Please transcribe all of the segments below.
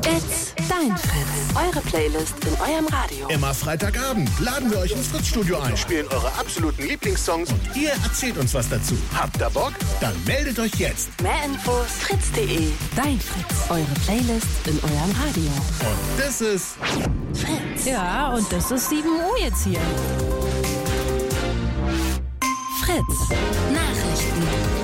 It's dein Fritz. Eure Playlist in eurem Radio. Immer Freitagabend laden wir euch ins Fritz-Studio ein, spielen eure absoluten Lieblingssongs und ihr erzählt uns was dazu. Habt ihr Bock? Dann meldet euch jetzt. Mehr Infos fritz.de. Dein Fritz. Eure Playlist in eurem Radio. Und das ist Fritz. Ja, und das ist 7 Uhr jetzt hier. Fritz. Nachrichten.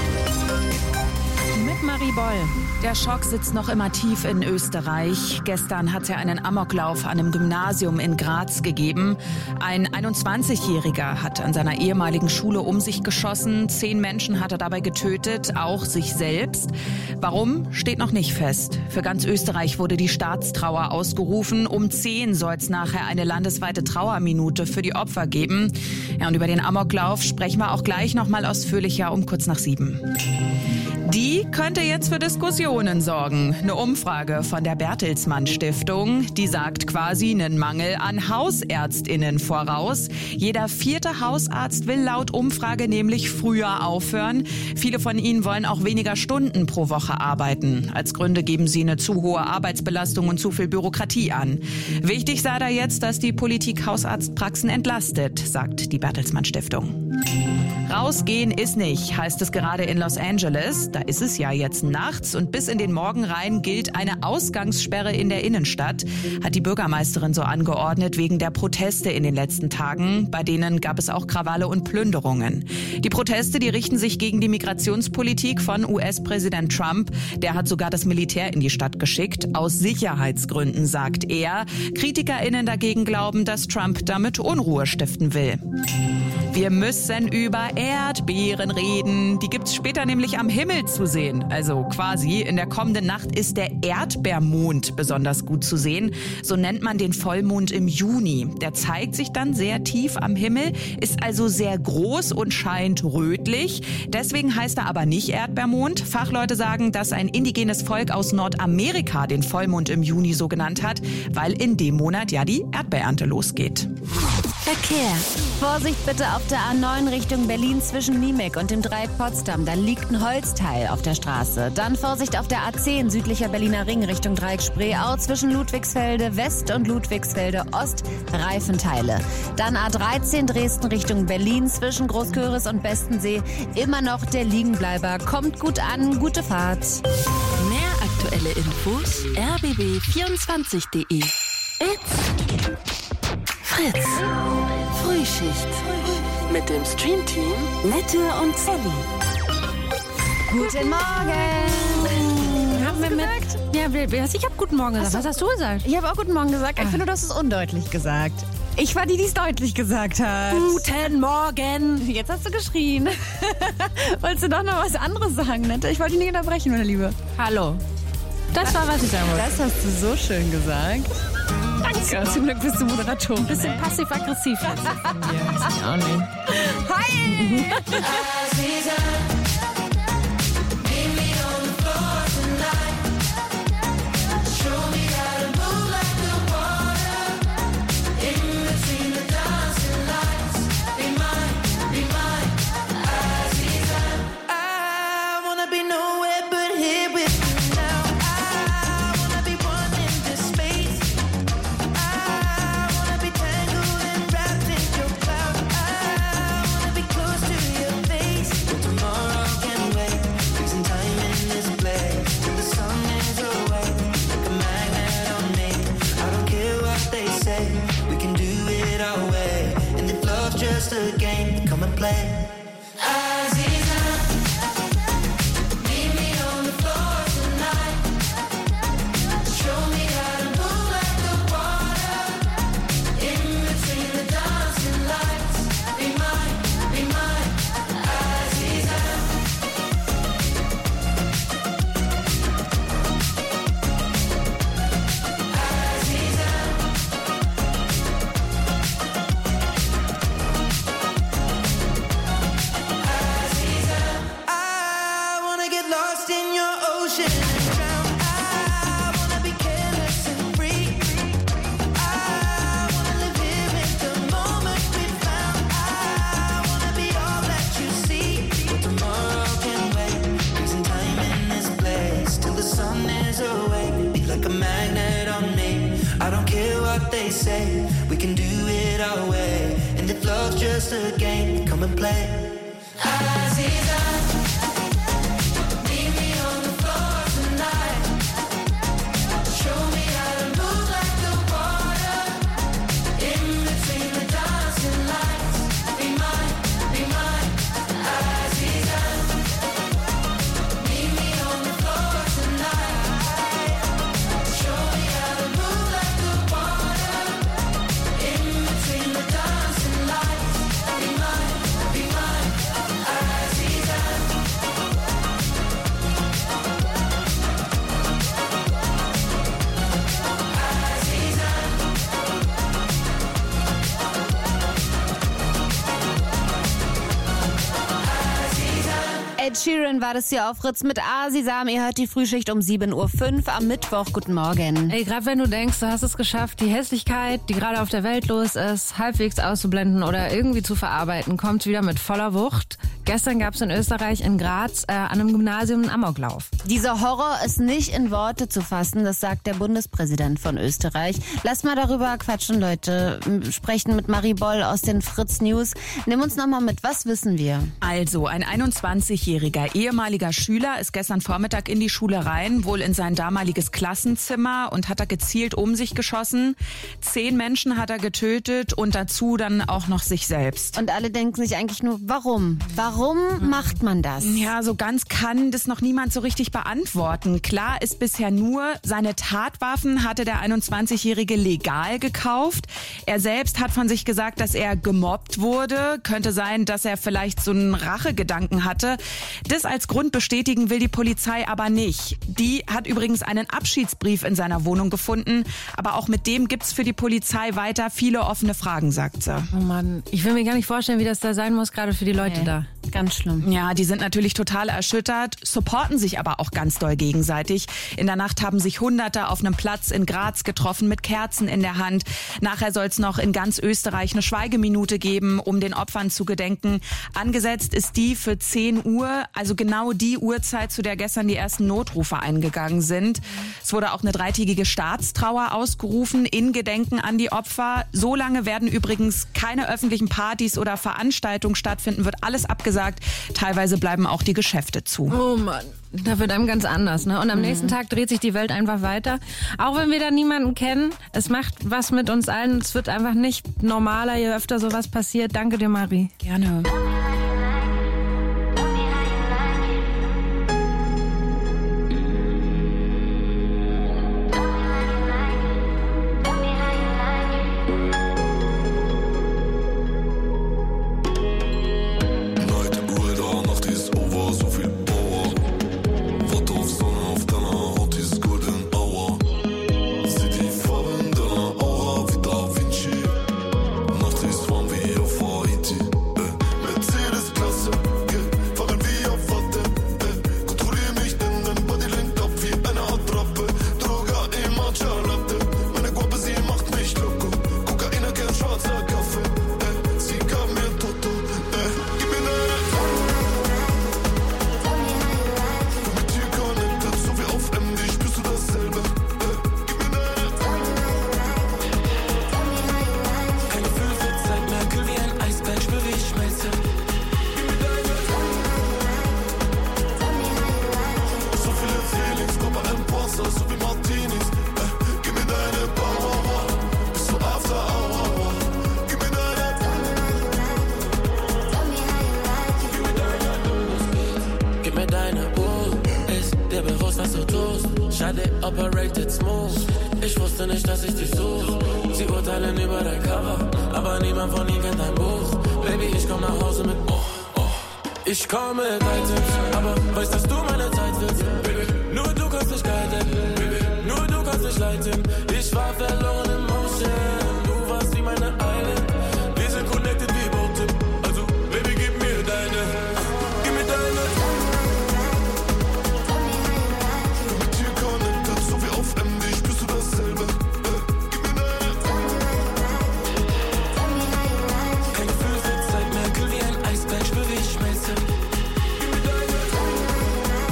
Mit Marie Boll. Der Schock sitzt noch immer tief in Österreich. Gestern hat es ja einen Amoklauf an einem Gymnasium in Graz gegeben. Ein 21-Jähriger hat an seiner ehemaligen Schule um sich geschossen. 10 Menschen hat er dabei getötet, auch sich selbst. Warum, steht noch nicht fest. Für ganz Österreich wurde die Staatstrauer ausgerufen. Um 10 soll es nachher eine landesweite Trauerminute für die Opfer geben. Ja, und über den Amoklauf sprechen wir auch gleich noch mal ausführlicher um kurz nach 7. Die könnte jetzt für Diskussionen sorgen. Eine Umfrage von der Bertelsmann Stiftung, die sagt quasi einen Mangel an HausärztInnen voraus. Jeder 4. Hausarzt will laut Umfrage nämlich früher aufhören. Viele von ihnen wollen auch weniger Stunden pro Woche arbeiten. Als Gründe geben sie eine zu hohe Arbeitsbelastung und zu viel Bürokratie an. Wichtig sei da jetzt, dass die Politik Hausarztpraxen entlastet, sagt die Bertelsmann Stiftung. Rausgehen ist nicht, heißt es gerade in Los Angeles. Da ist es ja jetzt nachts und bis in den Morgen rein gilt eine Ausgangssperre in der Innenstadt, hat die Bürgermeisterin so angeordnet wegen der Proteste in den letzten Tagen. Bei denen gab es auch Krawalle und Plünderungen. Die Proteste, die richten sich gegen die Migrationspolitik von US-Präsident Trump. Der hat sogar das Militär in die Stadt geschickt, aus Sicherheitsgründen, sagt er. KritikerInnen dagegen glauben, dass Trump damit Unruhe stiften will. Wir müssen über Erdbeeren reden. Die gibt's später nämlich am Himmel zu sehen. Also quasi, in der kommenden Nacht ist der Erdbeermond besonders gut zu sehen. So nennt man den Vollmond im Juni. Der zeigt sich dann sehr tief am Himmel, ist also sehr groß und scheint rötlich. Deswegen heißt er aber nicht Erdbeermond. Fachleute sagen, dass ein indigenes Volk aus Nordamerika den Vollmond im Juni so genannt hat, weil in dem Monat ja die Erdbeerernte losgeht. Verkehr. Vorsicht bitte auf der A9 Richtung Berlin zwischen Niemek und dem Dreieck Potsdam. Da liegt ein Holzteil auf der Straße. Dann Vorsicht auf der A10 südlicher Berliner Ring Richtung Dreieck Spreeau zwischen Ludwigsfelde West und Ludwigsfelde Ost Reifenteile. Dann A13 Dresden Richtung Berlin zwischen Großköris und Bestensee. Immer noch der Liegenbleiber. Kommt gut an, gute Fahrt. Mehr aktuelle Infos rbb24.de. It's Fritz. Frühschicht. Mit dem Streamteam Nette und Sally. Guten Morgen. Haben wir gesagt? Ja, ich habe guten Morgen gesagt. Was hast du gesagt? Ich habe auch guten Morgen gesagt. Ich finde, du hast es undeutlich gesagt. Ich war die, die es deutlich gesagt hat. Guten Morgen. Jetzt hast du geschrien. Wolltest du doch noch was anderes sagen, Nette? Ich wollte dich nicht unterbrechen, meine Liebe. Hallo. Das war, was ich sagen wollte. Das hast du so schön gesagt. Danke. Zum Glück bist du Moderatorin. Ein bisschen passiv-aggressiv jetzt von mir. Weiß ich auch nicht. Hi! Just a game, come and play. I don't care what they say, we can do it our way. And if love's just a game, come and play. Aziza, meet me on the floor tonight. Show me how to move like the water in between the dancing lights. Be mine, Aziza. Meet me on the floor tonight. Show me how to move like the water in between the dancing lights. Be mine, Aziza. Ed Sheeran war das hier auf Fritz mit Asisam. Ihr hört die Frühschicht um 7.05 Uhr am Mittwoch. Guten Morgen. Ey, gerade wenn du denkst, du hast es geschafft, die Hässlichkeit, die gerade auf der Welt los ist, halbwegs auszublenden oder irgendwie zu verarbeiten, kommt wieder mit voller Wucht. Gestern gab es in Österreich, in Graz, an einem Gymnasium einen Amoklauf. Dieser Horror ist nicht in Worte zu fassen, das sagt der Bundespräsident von Österreich. Lass mal darüber quatschen, Leute. Sprechen mit Marie Boll aus den Fritz News. Nimm uns nochmal mit, was wissen wir? Also, ein 21-jähriger ehemaliger Schüler ist gestern Vormittag in die Schule rein, wohl in sein damaliges Klassenzimmer, und hat da gezielt um sich geschossen. 10 Menschen hat er getötet und dazu dann auch noch sich selbst. Und alle denken sich eigentlich nur, warum? Warum macht man das? Ja, so ganz kann das noch niemand so richtig beantworten. Klar ist bisher nur, seine Tatwaffen hatte der 21-Jährige legal gekauft. Er selbst hat von sich gesagt, dass er gemobbt wurde. Könnte sein, dass er vielleicht so einen Rachegedanken hatte. Das als Grund bestätigen will die Polizei aber nicht. Die hat übrigens einen Abschiedsbrief in seiner Wohnung gefunden. Aber auch mit dem gibt's für die Polizei weiter viele offene Fragen, sagt sie. Oh Mann, ich will mir gar nicht vorstellen, wie das da sein muss, gerade für die Leute da. Ganz schlimm. Ja, die sind natürlich total erschüttert, supporten sich aber auch ganz doll gegenseitig. In der Nacht haben sich Hunderte auf einem Platz in Graz getroffen mit Kerzen in der Hand. Nachher soll es noch in ganz Österreich eine Schweigeminute geben, um den Opfern zu gedenken. Angesetzt ist die für 10 Uhr, also genau die Uhrzeit, zu der gestern die ersten Notrufe eingegangen sind. Es wurde auch eine 3-tägige Staatstrauer ausgerufen in Gedenken an die Opfer. So lange werden übrigens keine öffentlichen Partys oder Veranstaltungen stattfinden, wird alles abgesagt. Teilweise bleiben auch die Geschäfte zu. Oh Mann, da wird einem ganz anders, ne? Und am nächsten Tag dreht sich die Welt einfach weiter. Auch wenn wir da niemanden kennen, es macht was mit uns allen. Es wird einfach nicht normaler, je öfter sowas passiert. Danke dir, Marie. Gerne. Operated smooth. Ich wusste nicht, dass ich dich such. Sie urteilen über dein Cover, aber niemand von ihnen kennt dein Buch. Baby, ich komm nach Hause mit Ich komme mit Items, aber weißt, dass du meine Zeit willst. Baby, nur du kannst mich guiden. Baby, nur du kannst mich leiten. Ich war verloren im Motion. Du warst wie meine Island. Wir sind connected wie Boat-Tip. Also, Baby, gib mir deine. Gib mir deine.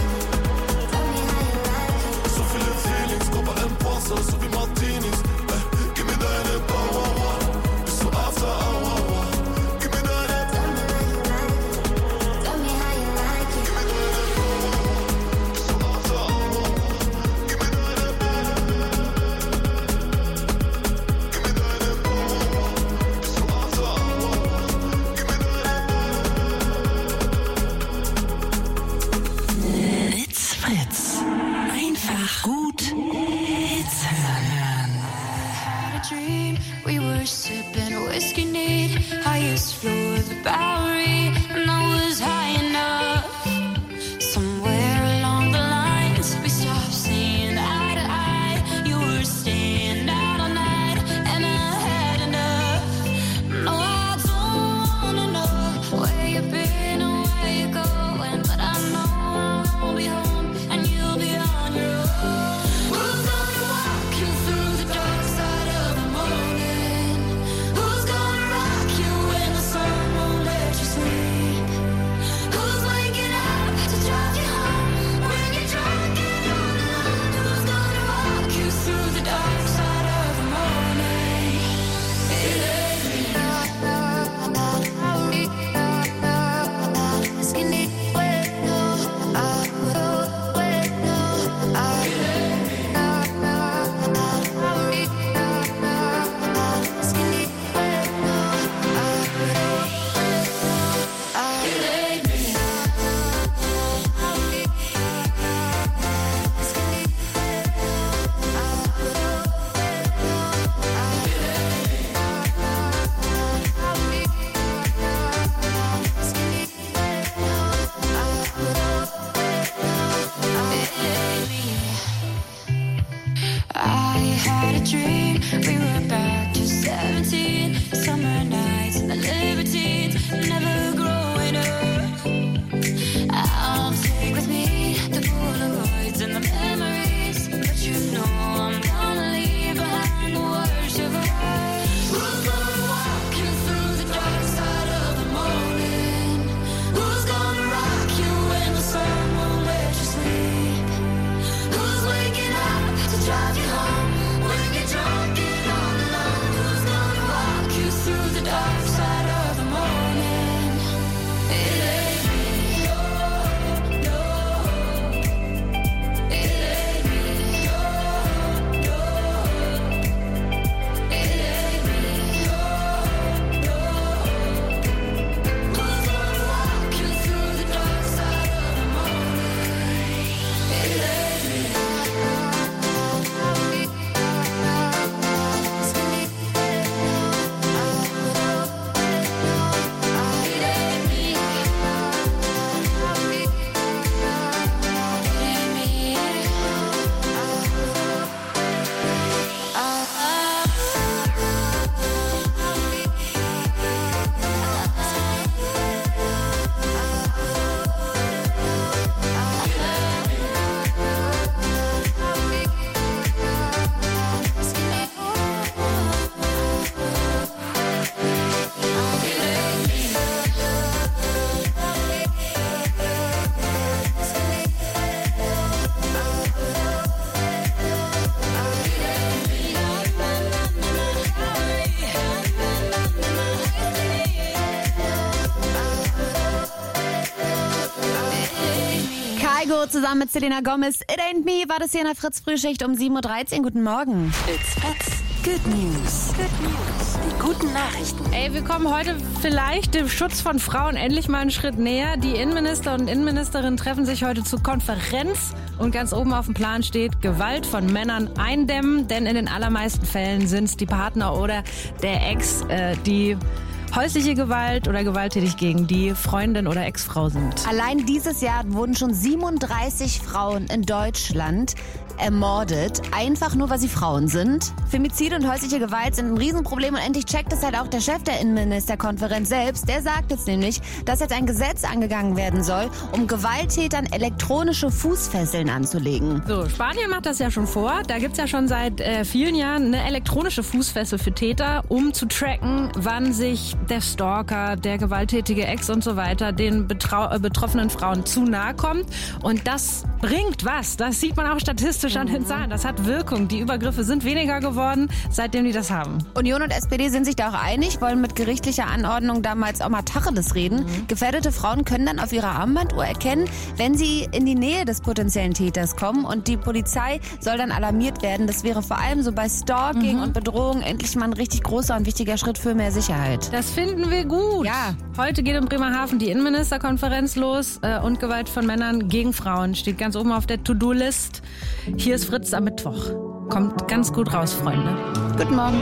So wie Martinis, Hits hören. A dream, we were sipping whiskey neat, highest floor of the Bowery, and I was high enough. Somewhere along the lines, we stopped seeing eye to eye. You were staying out all night, and I had enough. No, I don't wanna know where you've been or where you're going, but I know I'll be home and you'll be on your own. Who's gonna walk you through the dark side of the morning? Who's gonna rock you when the sun won't let you sleep? Who's waking up to drive you home when you're drunk and all alone? Who's gonna walk you through the dark side of the morning? It ain't me. I had a dream, we were back to 17. Summer nights and the libertines, never growing up. I'll take with me the Polaroids and the memories, but you know I'm gonna leave behind the worst of us. Who's gonna walk you through the dark side of the morning? Who's gonna rock you when the sun won't let you sleep? Who's waking up to drive you home when you're drunk and all alone? Who's gonna walk you through the dark side of the morning? It ain't me. No, no. It ain't me. No, no. It ain't me. No, no. Who's gonna walk you through the dark side of the morning? It ain't me. Kygo zusammen mit Selena Gomez. It Ain't Me war das hier in der Fritz-Frühschicht um 7.13 Uhr. Guten Morgen. It's Fritz. Good News. Good News. Die guten Nachrichten. Ey, wir kommen heute vielleicht dem Schutz von Frauen endlich mal einen Schritt näher. Die Innenminister und Innenministerinnen treffen sich heute zur Konferenz. Und ganz oben auf dem Plan steht, Gewalt von Männern eindämmen. Denn in den allermeisten Fällen sind es die Partner oder der Ex, die häusliche Gewalt oder gewalttätig gegen die Freundin oder Ex-Frau sind. Allein dieses Jahr wurden schon 37 Frauen in Deutschland ermordet, einfach nur, weil sie Frauen sind. Femizid und häusliche Gewalt sind ein Riesenproblem und endlich checkt es halt auch der Chef der Innenministerkonferenz selbst. Der sagt jetzt nämlich, dass jetzt ein Gesetz angegangen werden soll, um Gewalttätern elektronische Fußfesseln anzulegen. So, Spanien macht das ja schon vor. Da gibt's ja schon seit vielen Jahren eine elektronische Fußfessel für Täter, um zu tracken, wann sich der Stalker, der gewalttätige Ex und so weiter den betroffenen Frauen zu nahe kommt. Und das bringt was. Das sieht man auch statistisch an den Zahlen. Das hat Wirkung. Die Übergriffe sind weniger geworden, seitdem die das haben. Union und SPD sind sich da auch einig, wollen mit gerichtlicher Anordnung damals auch mal Tacheles reden. Gefährdete Frauen können dann auf ihrer Armbanduhr erkennen, wenn sie in die Nähe des potenziellen Täters kommen, und die Polizei soll dann alarmiert werden. Das wäre vor allem so bei Stalking und Bedrohung endlich mal ein richtig großer und wichtiger Schritt für mehr Sicherheit. Das finden wir gut. Ja. Heute geht in Bremerhaven die Innenministerkonferenz los und Gewalt von Männern gegen Frauen steht ganz oben auf der To-Do-List. Hier ist Fritz am Mittwoch. Kommt ganz gut raus, Freunde. Guten Morgen.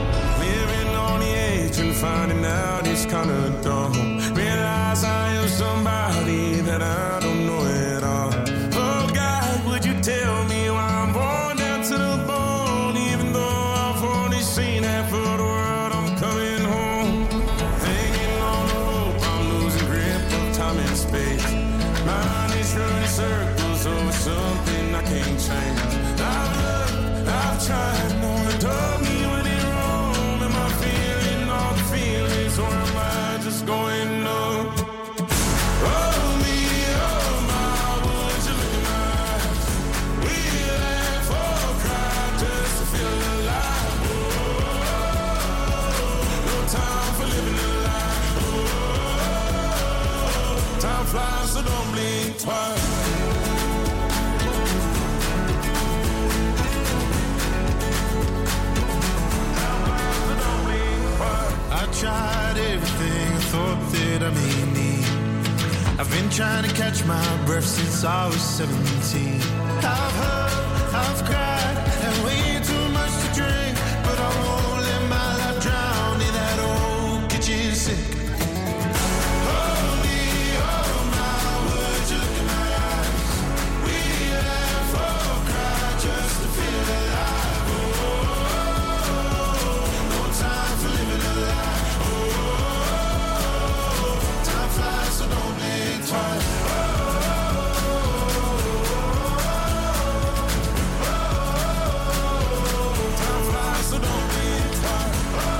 Something I can't change. I've looked, I've tried, no one told me when it wrong. Am I feeling all the feelings, or am I just going numb? Oh me, oh my, would you look in my eyes? We laugh or cry just to feel alive. Oh, no time for living a lie. Oh, time flies, so don't blink twice. I tried everything I thought that I may need. I've been trying to catch my breath since I was 17. I've heard, I've cried, and way too much to drink, but I won't let my life drown in that old kitchen sink. Oh me, oh my, would you look in my eyes? We laugh or cry just to feel alive. Oh, no time for living a lie. So don't blink twice. Time flies, so don't blink twice.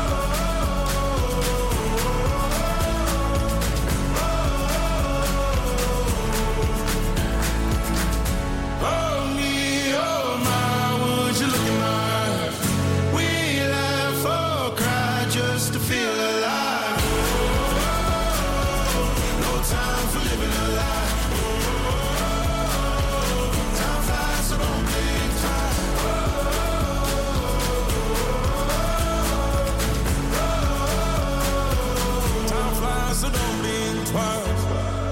Oh me, oh my, would you look in my eyes? We laugh or cry just to feel alive. Time for living a lie. Time flies, so don't blink twice. Time flies, so don't blink twice.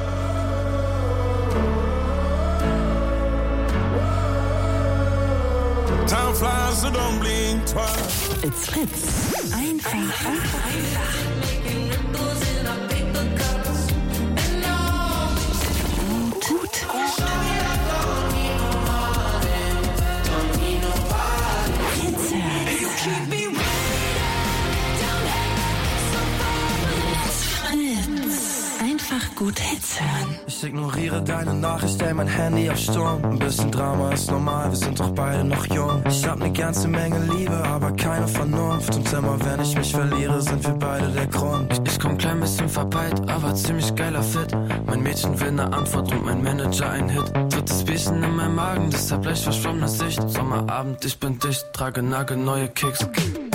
Time flies, so don't blink twice. It's Fritz. Einfach. Einfach gut Hits hören. Ich ignoriere deine Nachricht, stell mein Handy auf Sturm. Ein bisschen Drama ist normal, wir sind doch beide noch jung. Ich hab ne ganze Menge Liebe, aber keine Vernunft. Und immer wenn ich mich verliere, sind wir beide der Grund. Ich komm klein bisschen verpeilt, aber ziemlich geiler Fit. Mein Mädchen will ne Antwort und mein Manager ein Hit. Drittes Bierchen in meinem Magen, deshalb leicht verschwommene Sicht. Sommerabend, ich bin dicht, trage nagelneue Kicks. 25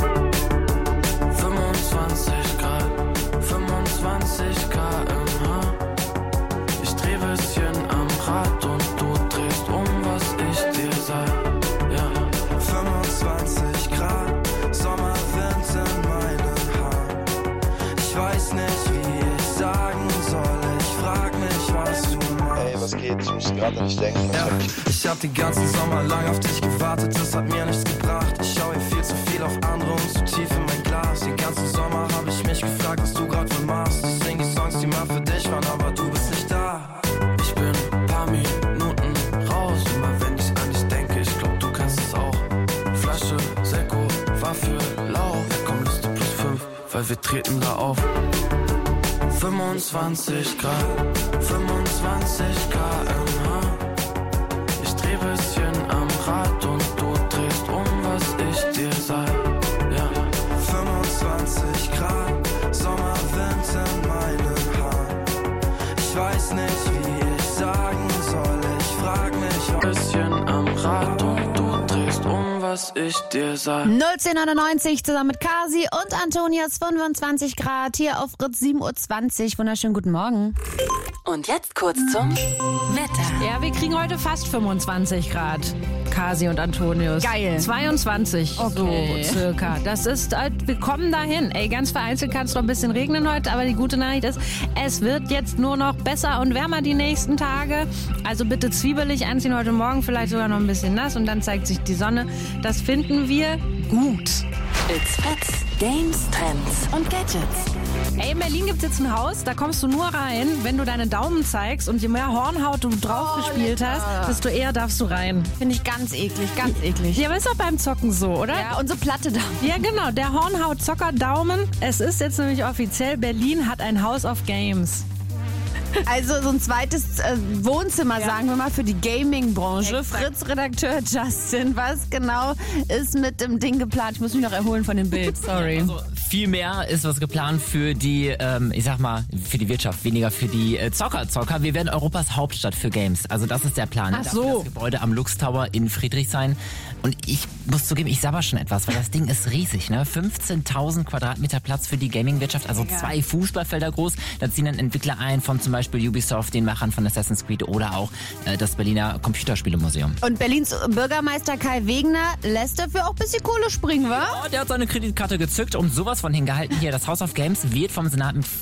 Grad, 25 km/h. Ich dreh bisschen am Rad und du drehst was ich dir sag. Ja. 25 Grad, Sommerwind in meinen Haaren. Ich weiß nicht, wie ich sagen soll. Ich frag mich, was du machst. Hey, was geht? Ich muss gerade nicht denken. Ja. Ich hab den ganzen Sommer lang auf dich gewartet, das hat mir nichts gebracht. Ich schau hier viel zu viel auf andere und zu tief in mein Glas. Den ganzen Sommer hab ich mich gefragt, was du grad wohl machst. Ich sing die Songs, die mal für dich waren, aber du bist nicht da. Ich bin ein paar Minuten raus, immer wenn ich an dich denke, ich glaub, du kannst es auch. Flasche, Sekko, war für lau. Komm, Liste +5, weil wir treten da auf. 25 Grad, 25 km/h. Ich dreh bisschen am Rad und du drehst was ich dir sag. Ja. 25 Grad, Sommerwind in meinen Haaren. Ich weiß nicht, wie ich sagen soll. Ich frag mich, bisschen am Rad und du drehst was ich dir sag. 01099 zusammen mit Kasi und Antonias 25 Grad hier auf Fritz 7:20 Uhr. Wunderschönen guten Morgen. Und jetzt kurz zum Wetter. Ja, wir kriegen heute fast 25 Grad. Kasi und Antonius. Geil. 22, Okay. so circa. Das ist, wir kommen dahin. Ey, ganz vereinzelt kann es noch ein bisschen regnen heute, aber die gute Nachricht ist, es wird jetzt nur noch besser und wärmer die nächsten Tage. Also bitte zwiebelig anziehen heute Morgen, vielleicht sogar noch ein bisschen nass und dann zeigt sich die Sonne. Das finden wir gut. It's Fritz. Games, Trends und Gadgets. Ey, in Berlin gibt's jetzt ein Haus, da kommst du nur rein, wenn du deine Daumen zeigst und je mehr Hornhaut du drauf gespielt hast, desto eher darfst du rein. Finde ich ganz eklig, ganz eklig. Ja, aber ist doch beim Zocken so, oder? Ja, und so platte Daumen. Ja, genau, der Hornhaut-Zocker-Daumen. Es ist jetzt nämlich offiziell, Berlin hat ein House of Games. Also so ein zweites Wohnzimmer, sagen wir mal, für die Gaming-Branche. Fritz-Redakteur Justin, was genau ist mit dem Ding geplant? Ich muss mich noch erholen von dem Bild, sorry. Also viel mehr ist was geplant für die, ich sag mal, für die Wirtschaft, weniger für die Zocker. Wir werden Europas Hauptstadt für Games. Also das ist der Plan. Ach so. Das Gebäude am Lux Tower in Friedrichshain. Und ich muss zugeben, ich sabber schon etwas, weil das Ding ist riesig, ne? 15.000 Quadratmeter Platz für die Gaming-Wirtschaft, also 2 Fußballfelder groß. Da ziehen dann Entwickler ein von zum Beispiel Ubisoft, den Machern von Assassin's Creed oder auch das Berliner Computerspielemuseum. Und Berlins Bürgermeister Kai Wegner lässt dafür auch ein bisschen Kohle springen, wa? Ja, der hat seine Kreditkarte gezückt und sowas von hingehalten. Hier, das House of Games wird vom Senat mit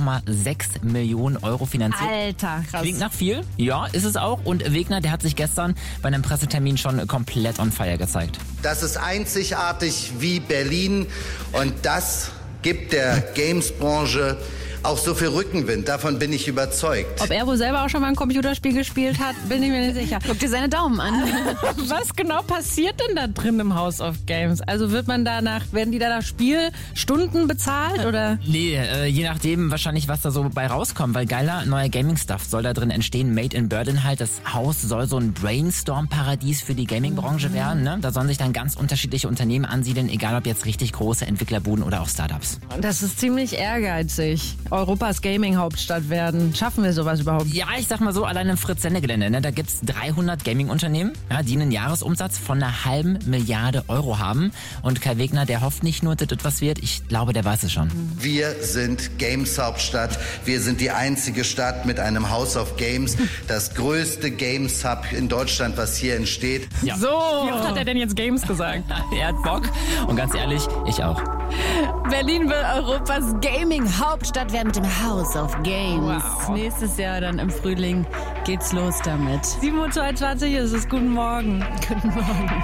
4,6 Millionen Euro finanziert. Alter, krass. Klingt nach viel. Ja, ist es auch. Und Wegner, der hat sich gestern bei einem Pressetermin schon komplett on fire gezeigt. Das ist einzigartig wie Berlin und das gibt der Games-Branche auch so viel Rückenwind. Davon bin ich überzeugt. Ob er wohl selber auch schon mal ein Computerspiel gespielt hat, bin ich mir nicht sicher. Guck dir seine Daumen an. Was genau passiert denn da drin im House of Games? Also werden die da nach Spielstunden bezahlt oder? Nee, je nachdem wahrscheinlich, was da so bei rauskommt, weil geiler neuer Gaming-Stuff soll da drin entstehen. Made in Berlin halt. Das Haus soll so ein Brainstorm-Paradies für die Gaming-Branche werden. Ne? Da sollen sich dann ganz unterschiedliche Unternehmen ansiedeln, egal ob jetzt richtig große Entwicklerbuden oder auch Startups. Das ist ziemlich ehrgeizig. Europas Gaming-Hauptstadt werden. Schaffen wir sowas überhaupt? Ja, ich sag mal so, allein im Fritz-Sende-Gelände, ne, da gibt's 300 Gaming-Unternehmen, ja, die einen Jahresumsatz von 1,5 Milliarde Euro haben. Und Kai Wegner, der hofft nicht nur, dass das was wird, ich glaube, der weiß es schon. Wir sind Games-Hauptstadt. Wir sind die einzige Stadt mit einem House of Games. Das größte Games-Hub in Deutschland, was hier entsteht. Ja. So, wie oft hat er denn jetzt Games gesagt? Er hat Bock und ganz ehrlich, ich auch. Berlin will Europas Gaming-Hauptstadt werden mit dem House of Games. Wow. Nächstes Jahr dann im Frühling geht's los damit. 7:22 Uhr ist es. Guten Morgen. Guten Morgen.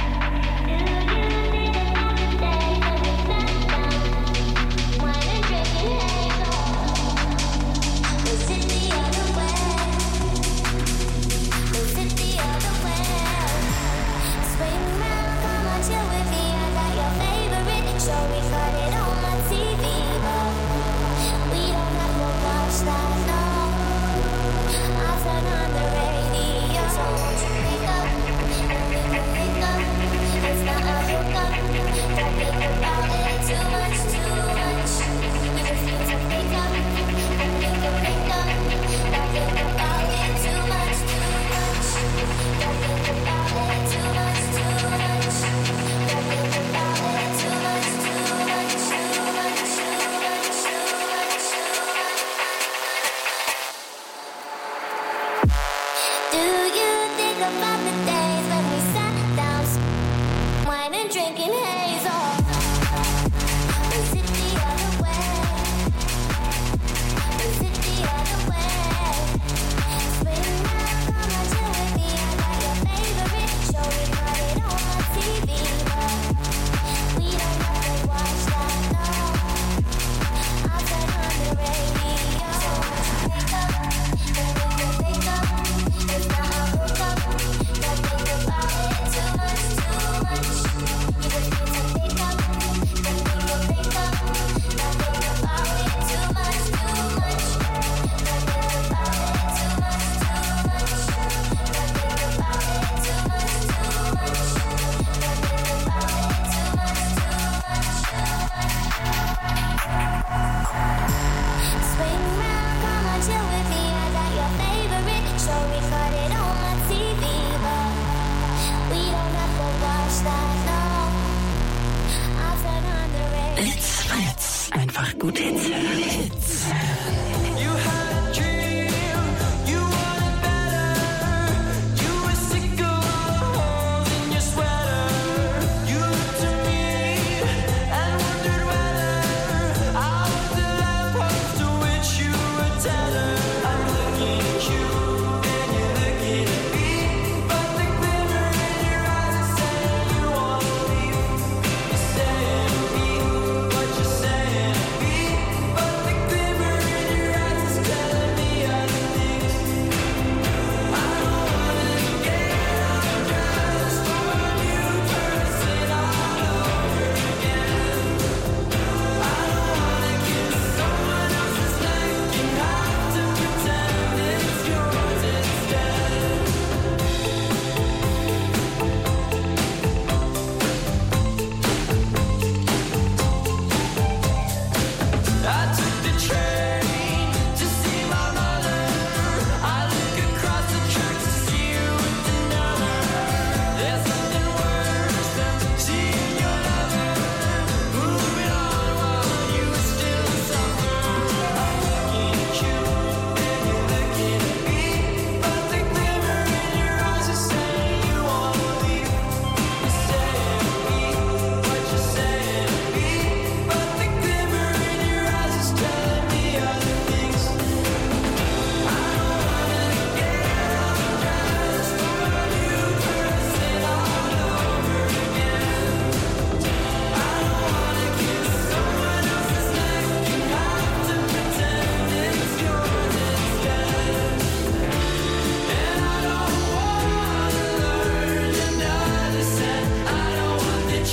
It's Fritz. Einfach gut Hits.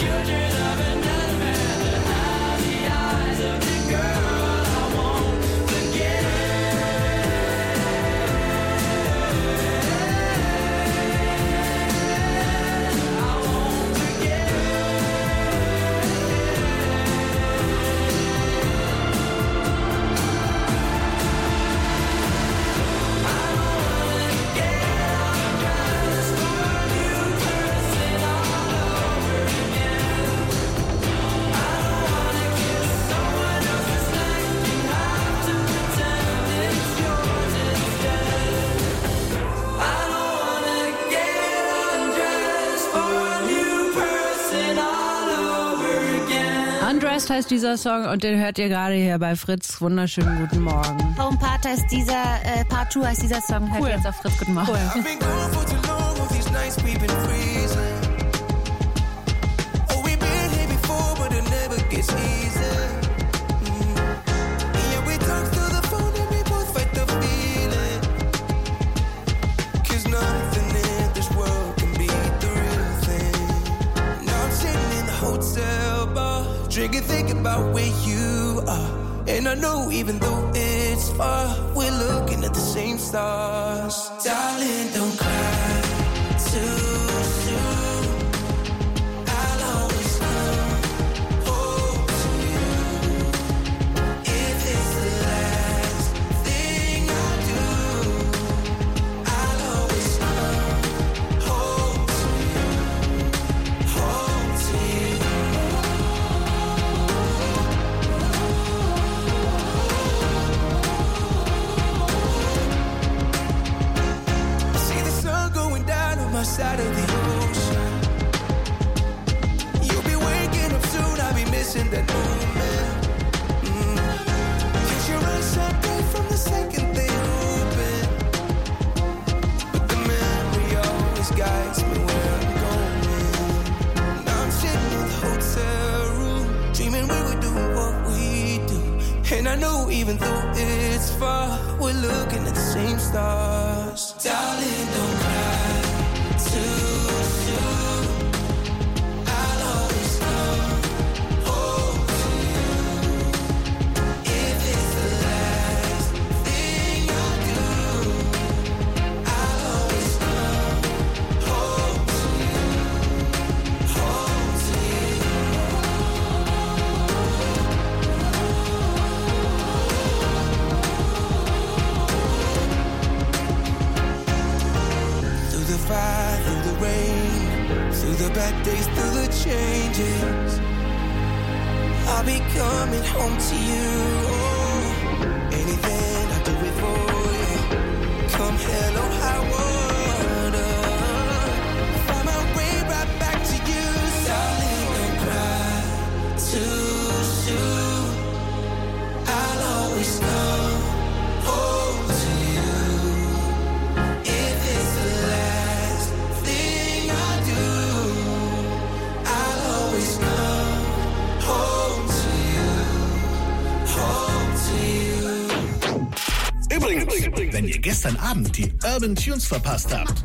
Undressed heißt dieser Song und den hört ihr gerade hier bei Fritz. Wunderschönen guten Morgen. Home Part heißt Part 2 heißt dieser Song. Hört ihr jetzt auf Fritz. Guten Morgen. Cool. Drink and think about where you are. And I know even though it's far, we're looking at the same stars. Darling, don't cry too soon. I'll always come home to you. If it's the last thing I do, I'll always come home to you. Home to you. Side of the ocean, you'll be waking up soon. I'll be missing that moment. Cause your eyes shine bright from the second they open. But the memory always guides me where I'm going. Now I'm sitting in the hotel room, dreaming we were doing what we do. And I know even though it's far, we're looking at the same stars. Darling, don't cry too soon. I'll always come home to you. If it's the last thing I do, I'll always come home to you. Home to you. Through the fire, through the rain, through the bad days, through the changes, I'll be coming home to you. Oh, anything I do it for you. Come hell or high water, find my way right back to you. Darling, don't cry too soon. I'll always come home to you. If it's the last thing I do, I'll always come home to you. Home to you. Übrigens, wenn ihr gestern Abend die Urban Tunes verpasst habt,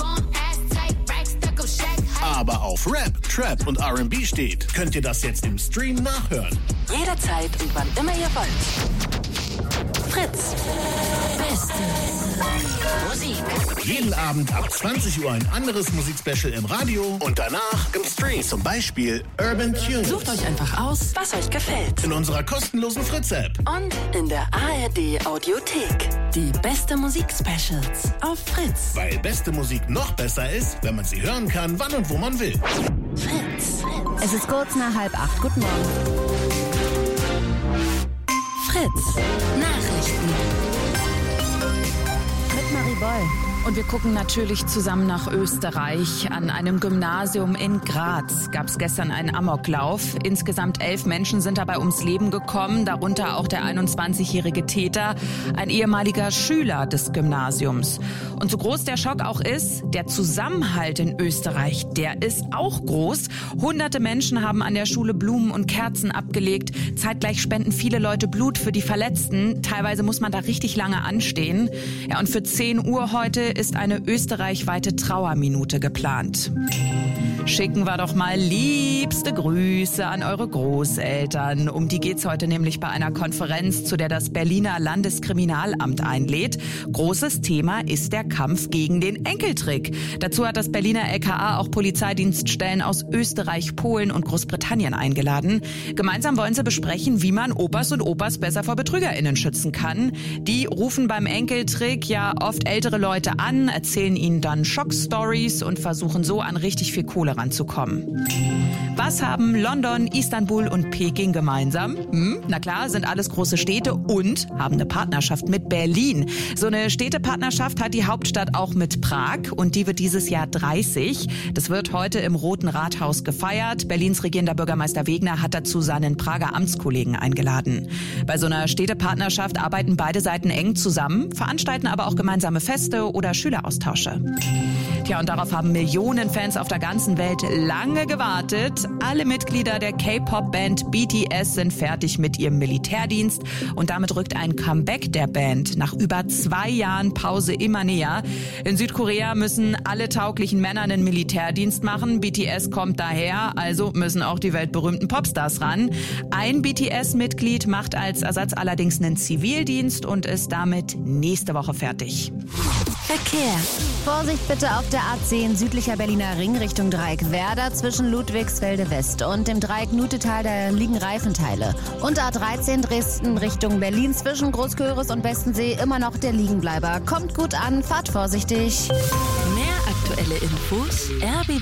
aber auf Rap, Trap und R&B steht, könnt ihr das jetzt im Stream nachhören. Jederzeit und wann immer ihr wollt. Fritz. Beste Musik. Jeden Abend ab 20 Uhr ein anderes Musikspecial im Radio und danach im Stream. Zum Beispiel Urban Tunes. Sucht euch einfach aus, was euch gefällt. In unserer kostenlosen Fritz-App. Und in der ARD-Audiothek. Die beste Musik-Specials auf Fritz. Weil beste Musik noch besser ist, wenn man sie hören kann, wann und wo man will. Fritz. Es ist kurz nach 7:30. Guten Morgen. Fritz. Nachrichten. Mit Marie Boll. Und wir gucken natürlich zusammen nach Österreich. An einem Gymnasium in Graz gab es gestern einen Amoklauf. Insgesamt 11 Menschen sind dabei ums Leben gekommen, darunter auch der 21-jährige Täter, ein ehemaliger Schüler des Gymnasiums. Und so groß der Schock auch ist, der Zusammenhalt in Österreich, der ist auch groß. Hunderte Menschen haben an der Schule Blumen und Kerzen abgelegt. Zeitgleich spenden viele Leute Blut für die Verletzten. Teilweise muss man da richtig lange anstehen. Ja, und für 10 Uhr heute ist eine österreichweite Trauerminute geplant. Schicken wir doch mal liebste Grüße an eure Großeltern. Um die geht's heute nämlich bei einer Konferenz, zu der das Berliner Landeskriminalamt einlädt. Großes Thema ist der Kampf gegen den Enkeltrick. Dazu hat das Berliner LKA auch Polizeidienststellen aus Österreich, Polen und Großbritannien eingeladen. Gemeinsam wollen sie besprechen, wie man Opas und Opas besser vor BetrügerInnen schützen kann. Die rufen beim Enkeltrick ja oft ältere Leute an, erzählen ihnen dann Schockstories und versuchen so an richtig viel Kohle ranzukommen. Was haben London, Istanbul und Peking gemeinsam? Na klar, sind alles große Städte und haben eine Partnerschaft mit Berlin. So eine Städtepartnerschaft hat die Hauptstadt auch mit Prag und die wird dieses Jahr 30. Das wird heute im Roten Rathaus gefeiert. Berlins regierender Bürgermeister Wegner hat dazu seinen Prager Amtskollegen eingeladen. Bei so einer Städtepartnerschaft arbeiten beide Seiten eng zusammen, veranstalten aber auch gemeinsame Feste oder Schüleraustausche. Tja, und darauf haben Millionen Fans auf der ganzen Welt lange gewartet. Alle Mitglieder der K-Pop-Band BTS sind fertig mit ihrem Militärdienst und damit rückt ein Comeback der Band nach über 2 Jahren Pause immer näher. In Südkorea müssen alle tauglichen Männer einen Militärdienst machen. BTS kommt daher, also müssen auch die weltberühmten Popstars ran. Ein BTS-Mitglied macht als Ersatz allerdings einen Zivildienst und ist damit nächste Woche fertig. Verkehr. Vorsicht bitte auf der A10 südlicher Berliner Ring Richtung Dreieckwerder zwischen Ludwigsfelde West und dem Dreieck Nutetal, da liegen Reifenteile. Und A13 Dresden Richtung Berlin zwischen Großköris und Westensee immer noch der Liegenbleiber. Kommt gut an, fahrt vorsichtig. Mehr aktuelle Infos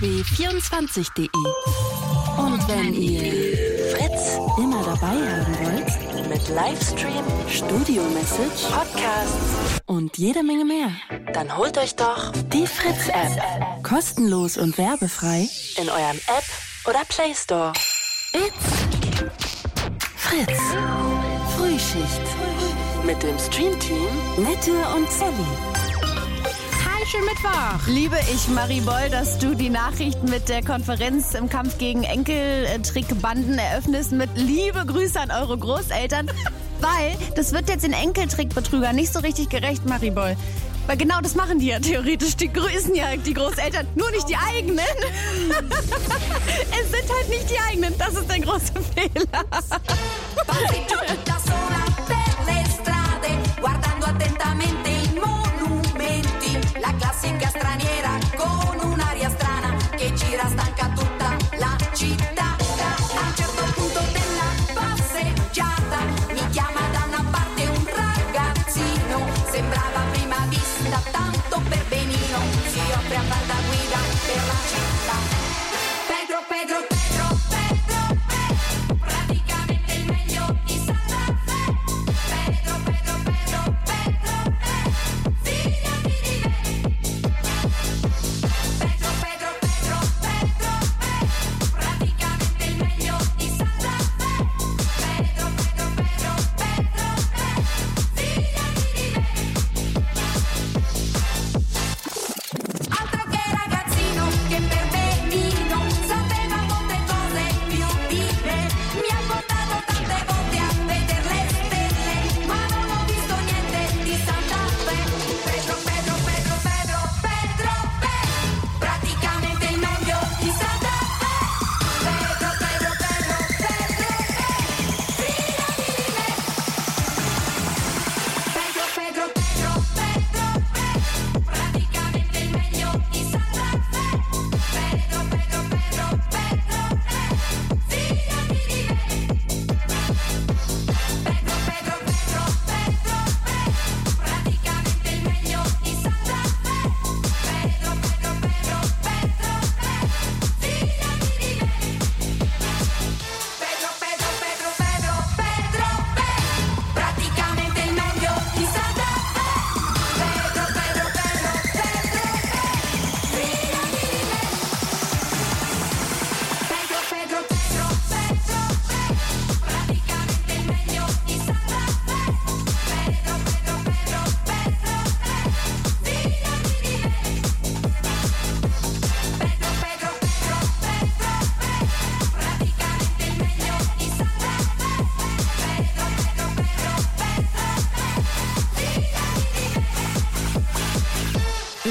rbb24.de. Und wenn ihr Fritz immer dabei haben wollt, mit Livestream, Studio-Message, Podcasts und jede Menge mehr, dann holt euch doch die Fritz-App. Kostenlos und werbefrei in eurem App oder Play Store. It's Fritz. Frühschicht. Mit dem Streamteam Nette und Sally. Schönen Mittwoch. Liebe ich, Maribel, dass du die Nachrichten mit der Konferenz im Kampf gegen Enkeltrickbanden eröffnest mit liebe Grüße an eure Großeltern. Weil das wird jetzt den Enkeltrickbetrügern nicht so richtig gerecht, Maribel. Weil genau das machen die ja theoretisch. Die grüßen ja die Großeltern, nur nicht die eigenen. Es sind halt nicht die eigenen. Das ist der große Fehler. La classica straniera con un'aria strana che gira stanca tutta la città. A un certo punto della passeggiata mi chiama da una parte un ragazzino. Sembrava a prima vista tanto per benino. Si offre a far da guida per la città. Pedro, Pedro, Pedro, Pedro, Pedro. Praticamente il meglio di Sandra.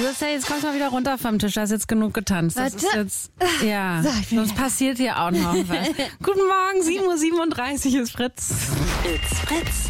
Say, jetzt kommst du mal wieder runter vom Tisch. Du hast jetzt genug getanzt. Das ist jetzt, ja, sonst passiert hier auch noch was. Guten Morgen, 7:37 Uhr ist Fritz. It's Fritz.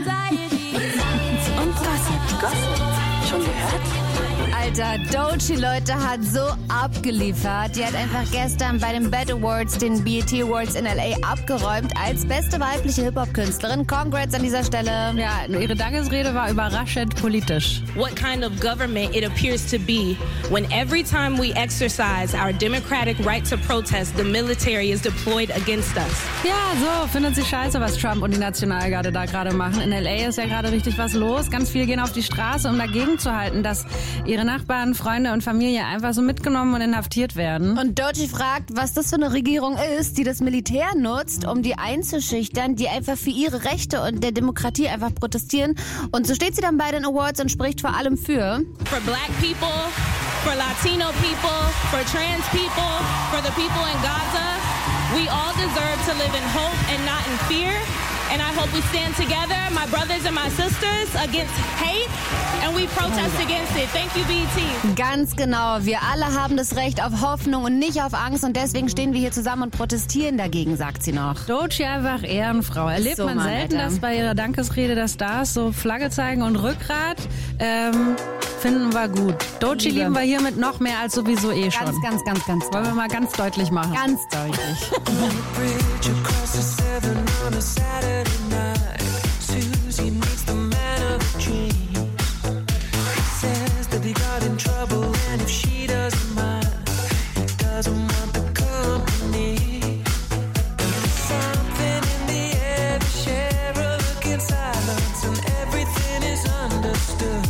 Und Gossip. Schon gehört? Alter, Doechii, Leute, hat so abgeliefert. Die hat einfach gestern bei den BET Awards, den BET Awards in L.A. abgeräumt als beste weibliche Hip-Hop-Künstlerin. Congrats an dieser Stelle. Ja, ihre Dankesrede war überraschend politisch. What kind of government it appears to be when every time we exercise our democratic right to protest, the military is deployed against us. Ja, so findet sie scheiße, was Trump und die Nationalgarde da gerade machen. In L.A. ist ja gerade richtig was los. Ganz viele gehen auf die Straße, um dagegen zu halten, dass ihre Nachbarn, Freunde und Familie einfach so mitgenommen und inhaftiert werden. Und Doechii fragt, was das für eine Regierung ist, die das Militär nutzt, um die einzuschüchtern, die einfach für ihre Rechte und der Demokratie einfach protestieren. Und so steht sie dann bei den Awards und spricht vor allem für For black people, for Latino people, for trans people, for the people in Gaza, we all deserve to live in hope and not in fear. And I hope we stand together, my brothers and my sisters, against hate, and we protest against it. Thank you, BET. Ganz genau. Wir alle haben das Recht auf Hoffnung und nicht auf Angst und deswegen stehen wir hier zusammen und protestieren dagegen, sagt sie noch. Doechii einfach Ehrenfrau. Erlebt So, man Mann, selten, Alter. dass bei ihrer Dankesrede der Stars so Flagge zeigen und Rückgrat. Finden wir gut. Doechii Liebe. lieben wir hiermit noch mehr als sowieso eh schon. Ganz Wollen wir mal ganz deutlich machen. Ganz deutlich. Bridge across the Severn on a Saturday night. Susie meets the man of her dreams. He says that he got in trouble, and if she doesn't mind, he doesn't want the company. But there's something in the air, they share a look in silence, and everything is understood.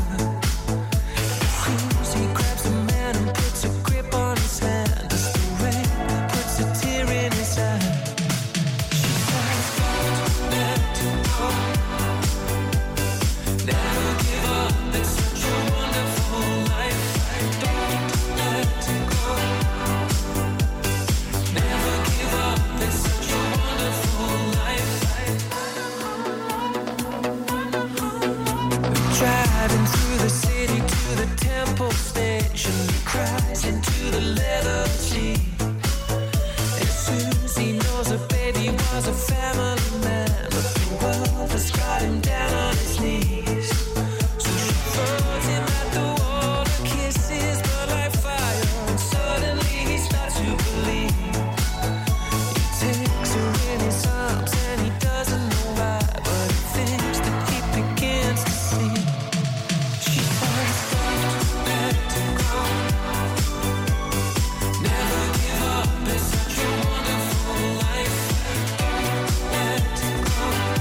Susie grabs the man and puts a grip on his hand as the rain puts a tear in his eye. Driving through the city to the temple station, he cries into the leather seat. And Susie knows her baby was a family man, but the world has got him down on his knees. So she throws him at the wall, her kisses burn like fire, and suddenly he starts to believe. He takes her in his arms and he doesn't know why, but he thinks that he begins to see. She says, don't let him go. Never give up, it's such a wonderful life. Don't let him go.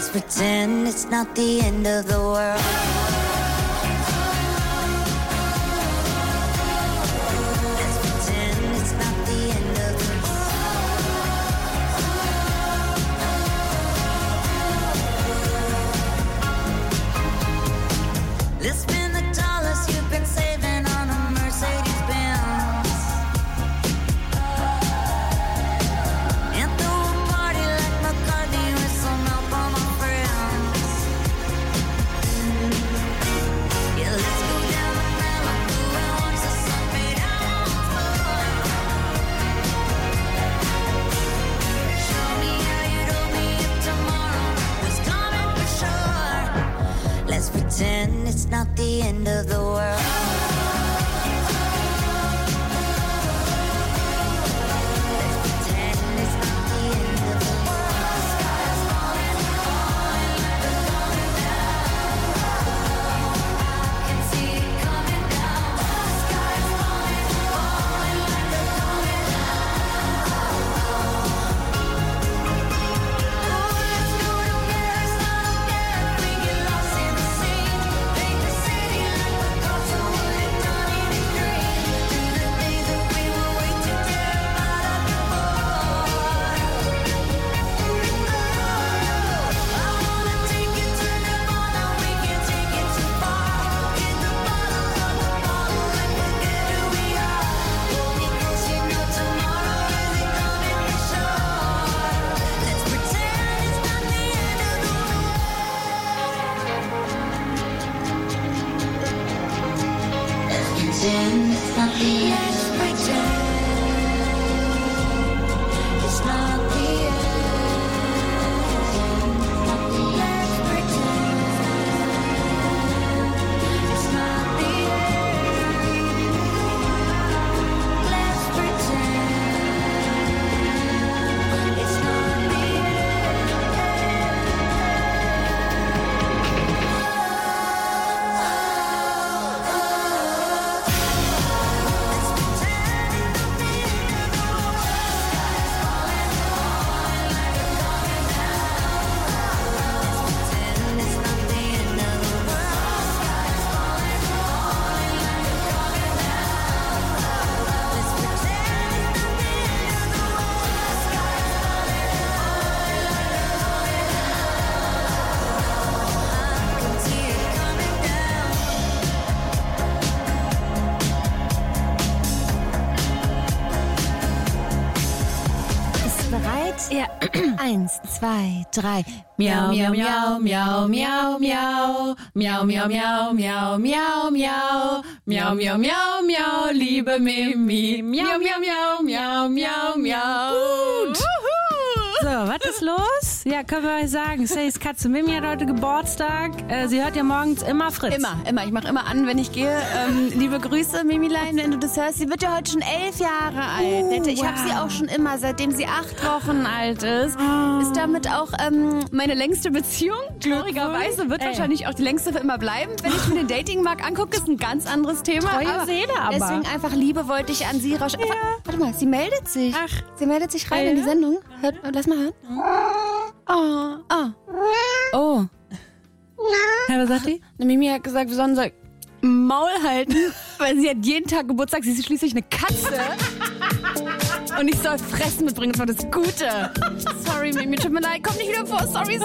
pretend it's not the end of the world. Let's pretend it's not the end of the world. Let's spend the dollars you've been saving on a Mercedes-Benz. And throw a party like McCartney with some help from my friends. Yeah, let's go down to Malibu and watch the sun fade out once more. Show me how you told me if tomorrow was coming for sure. Let's pretend it's not the end of the world. Pretend it's not the end. Let's pretend it's not the end. Let's pretend it's not the end. Let's pretend it's not the Ja. 1, 2, 3. Miau, miau, miau, miau, miau, miau. Miau, miau, miau, miau, miau, miau. Miau, miau, miau, miau, liebe Mimi. Miau, miau, miau, miau, miau, miau. Gut. So, was ist los? Ja, können wir euch sagen. Says Katze Mimi hat heute Geburtstag. Sie hört ja morgens immer Fritz. Immer. Ich mache immer an, wenn ich gehe. Liebe Grüße, Mimilein, wenn du das hörst. Sie wird ja heute schon 11 Jahre alt. Ich habe sie auch schon immer, seitdem sie 8 Wochen alt ist. Ist damit auch meine längste Beziehung. Traurigerweise wird wahrscheinlich auch die längste für immer bleiben. Wenn ich mir den Datingmarkt angucke, ist ein ganz anderes Thema. Treue Seele aber. Deswegen einfach Liebe wollte ich an sie raus. Ja. Warte mal, sie meldet sich. Sie meldet sich rein in die Sendung. Lass mal hören. Oh. Was sagt die? Mimi hat gesagt, wir sollen so Maul halten, weil sie hat jeden Tag Geburtstag. Sie ist schließlich eine Katze. Und ich soll Fressen mitbringen, das war das Gute. Sorry, Mimi, tut mir leid. Komm nicht wieder vor. Sorry.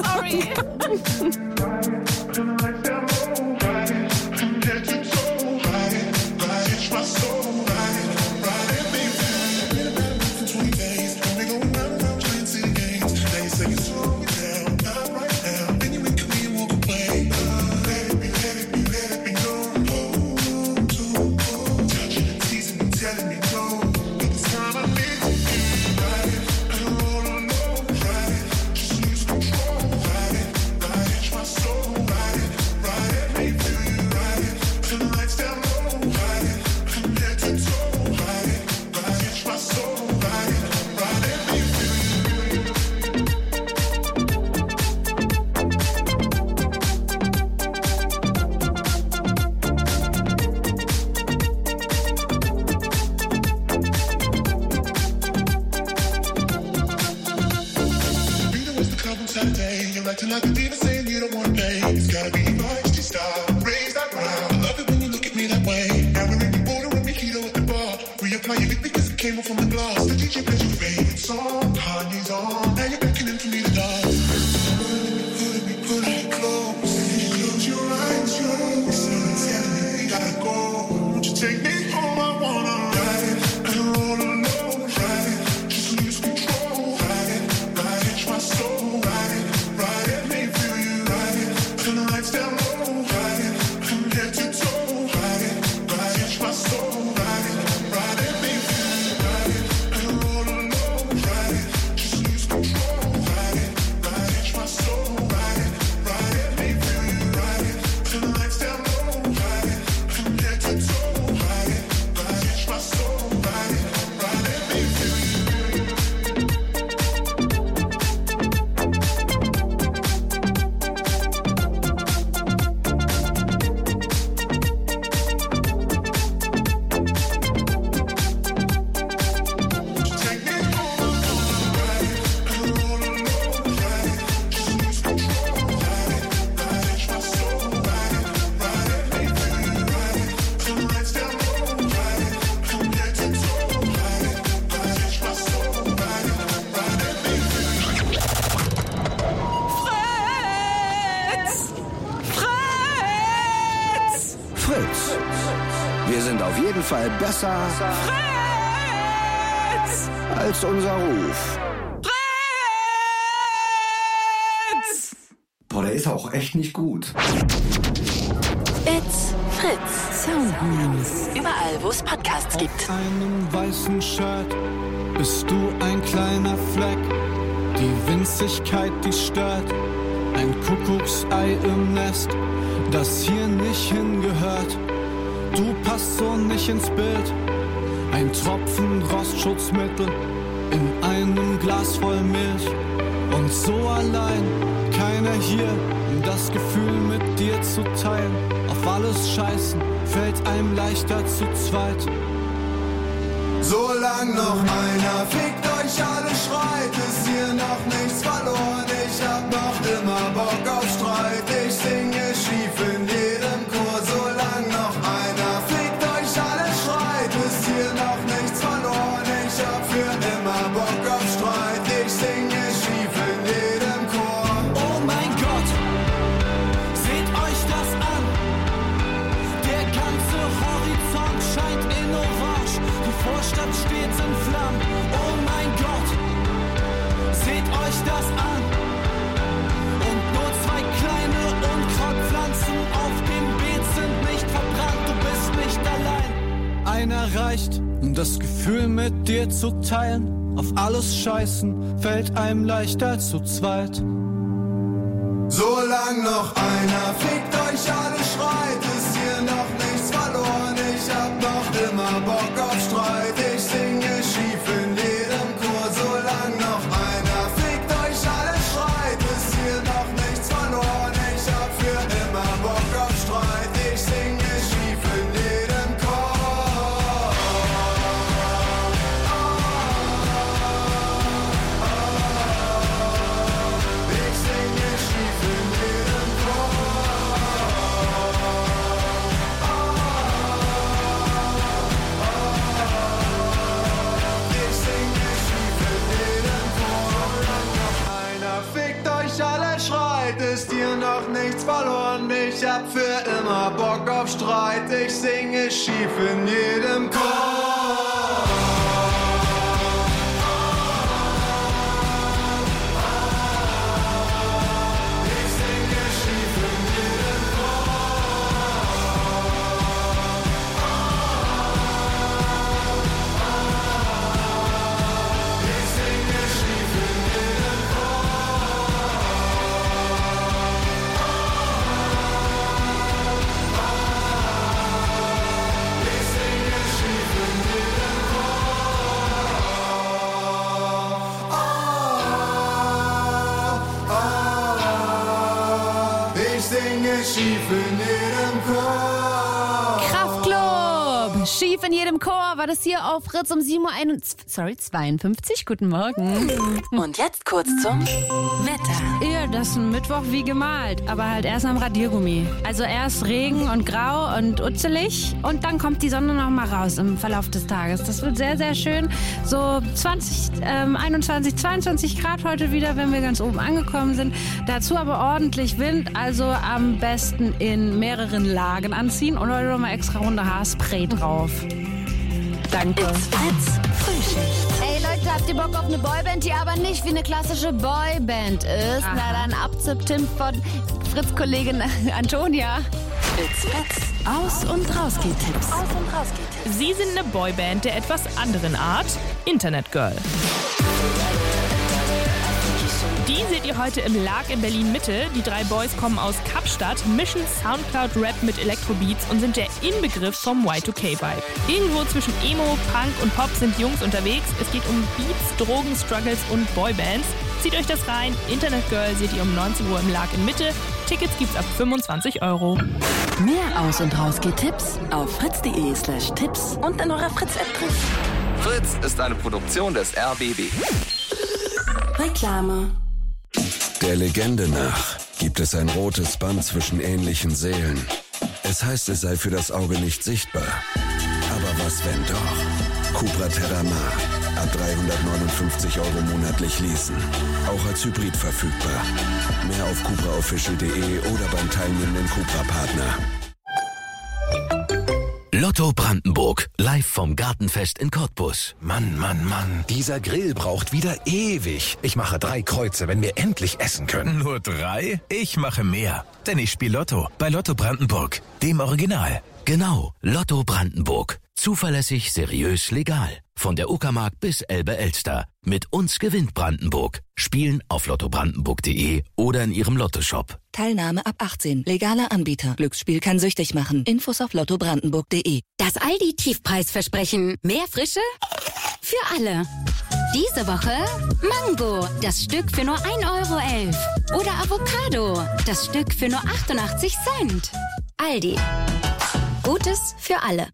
Saturday. Girl acting like a diva saying you don't want to pay. It's gotta be feisty style. Raise that ground. I love it when you look at me that way. Now we're in the border with mojito at the bar. Reapply your lip because it came off from the glass. The DJ plays your favorite song. Kanye's on. Now you're beckoning for me to dance. Pulling me close. You close your eyes, you're telling me we gotta go. Won't you take me home? I wanna ride it. I don't wanna know. Ride it. Just lose control. Ride it. Catch my soul. Ride it. Ride it. Make me feel you. Ride it. Turn the lights down low. Ride it. From head to toe. Ride it. Catch my soul. Ride it. Ride it. Make me feel you. Ride it. I don't wanna know. Ride it. Just lose control. Ride it. Catch my soul. Ride it. Ride it. Make me feel you. Ride it. Turn the lights down low. Ride it. From head to toe. Ride it. Catch my soul. Ride it. Ride it. Make me feel you. Fritz. Wir sind auf jeden Fall besser Fritz! als unser Ruf. Fritz! Boah, der ist auch echt nicht gut. It's Fritz. Sound News. Überall, wo es Podcasts gibt. Auf einem weißen Shirt bist du ein kleiner Fleck. Die Winzigkeit, die stört. Ein Kuckucksei im Nest, das hier nicht hingehört. Du passt so nicht ins Bild. Ein Tropfen Rostschutzmittel in einem Glas voll Milch. Und so allein, keiner hier, um das Gefühl mit dir zu teilen. Auf alles scheißen, fällt einem leichter zu zweit. Solang noch einer fickt euch alle, schreit, ist hier noch nichts verloren. Ich hab noch immer Bock auf Streit, ich singe schief in jedem Chor. Solang noch einer fickt euch alle, schreit, ist hier noch nichts verloren. Ich hab für immer Bock auf Streit, ich singe schief in jedem Chor. Oh mein Gott, seht euch das an. Der ganze Horizont scheint in Orange. Die Vorstadt steht in Flammen. Oh mein Gott, seht euch das an. Und nur zwei kleine Unkrautpflanzen auf dem Beet sind nicht verbrannt. Du bist nicht allein. Einer reicht, um das Gefühl mit dir zu teilen. Auf alles scheißen fällt einem leichter zu zweit. Solang noch einer fickt euch alle, schreit, ist hier noch nichts verloren. Ich hab noch immer Bock auf Streit, ich singe schief in jedem Chor. Solang noch einer fickt euch alle, schreit, ist hier noch nichts verloren. Ich hab für immer Bock auf Streit, ich singe schief in jedem Chor. Ich singe schief in jedem Ich singe schief in jedem Chor. Noch einer fickt euch alle, schreit, ist hier noch nichts verloren. Ich hab für immer Bock auf Streit, ich singe schief in jedem Chor. Ich singe schief in jedem Ich singe schief in jedem Ich singe schief in jedem Ich singe schief in jedem Chor. Kraftklub! Schief in jedem Chor war das hier auf Fritz um 52. Guten Morgen. Und jetzt kurz zum Wetter. Ja, das ist ein Mittwoch wie gemalt, aber halt erst am Radiergummi. Also erst Regen und grau und utzelig und dann kommt die Sonne noch mal raus im Verlauf des Tages. Das wird sehr, sehr schön. So 21, 22 Grad heute wieder, wenn wir ganz oben angekommen sind. Dazu aber ordentlich Wind, also am besten in mehreren Lagen anziehen und heute noch mal extra runde Haarspray drauf. Danke. Ey Leute, habt ihr Bock auf eine Boyband, die aber nicht wie eine klassische Boyband ist? Aha. Na dann ab zu Tim von Fritz-Kollegin Antonia. It's Aus- und Rausgeh-Tipps. Sie sind eine Boyband der etwas anderen Art, Internet Girl. Die seht ihr heute im Lag in Berlin-Mitte. Die 3 Boys kommen aus Kapstadt, mischen Soundcloud-Rap mit Elektrobeats und sind der Inbegriff vom Y2K-Vibe. Irgendwo zwischen Emo, Punk und Pop sind Jungs unterwegs. Es geht um Beats, Drogen, Struggles und Boybands. Zieht euch das rein. Internet Girl seht ihr um 19 Uhr im Lag in Mitte. Tickets gibt's ab 25 €. Mehr Aus- und Rausgeh-Tipps auf fritz.de/tipps und in eurer Fritz-App drin. Fritz ist eine Produktion des RBB. Reklame. Der Legende nach gibt es ein rotes Band zwischen ähnlichen Seelen. Es heißt, es sei für das Auge nicht sichtbar. Aber was wenn doch? Cupra Terramar. Ab 359 € monatlich leasen. Auch als Hybrid verfügbar. Mehr auf cupraofficial.de oder beim teilnehmenden Cupra-Partner. Lotto Brandenburg, live vom Gartenfest in Cottbus. Mann, dieser Grill braucht wieder ewig. Ich mache 3 Kreuze, wenn wir endlich essen können. Nur 3? Ich mache mehr, denn ich spiele Lotto bei Lotto Brandenburg, dem Original. Genau, Lotto Brandenburg. Zuverlässig, seriös, legal. Von der Uckermark bis Elbe-Elster. Mit uns gewinnt Brandenburg. Spielen auf lottobrandenburg.de oder in ihrem Lottoshop. Teilnahme ab 18. Legaler Anbieter. Glücksspiel kann süchtig machen. Infos auf lottobrandenburg.de. Das Aldi-Tiefpreisversprechen. Mehr Frische? Für alle. Diese Woche Mango. Das Stück für nur 1,11 €. Oder Avocado. Das Stück für nur 88 Cent. Aldi. Gutes für alle.